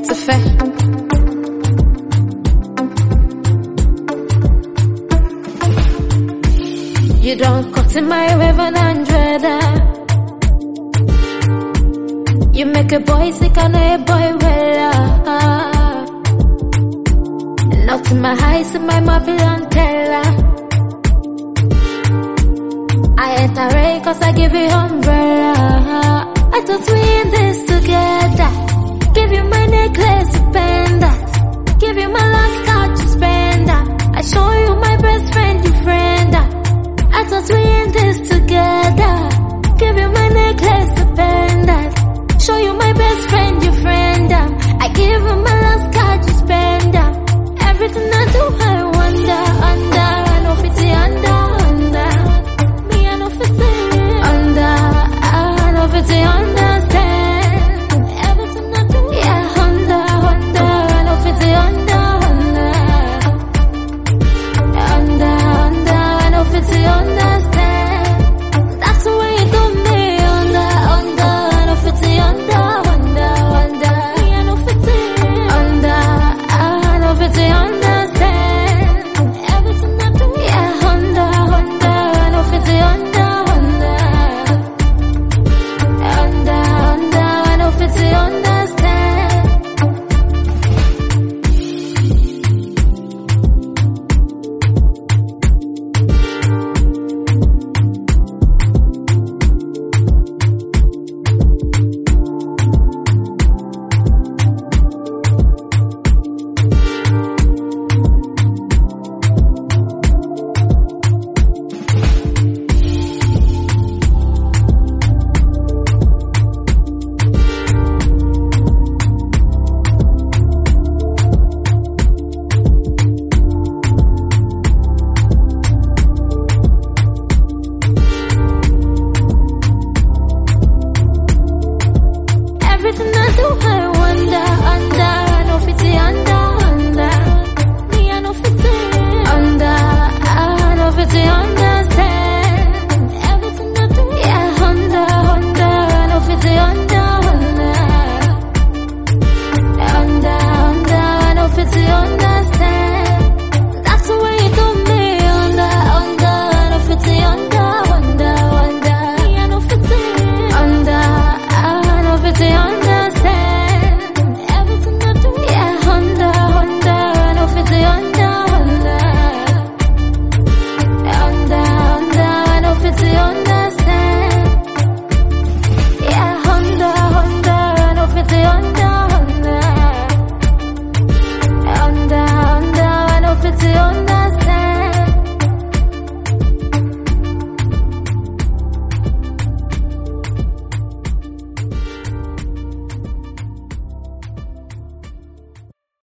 it's a fact. You don't cut in my 1100. You make a boy sick and a boy well. Not in my eyes, in my mobile and teller. I ain't a ray cause I give you umbrella. I thought we in this together. Give you my necklace.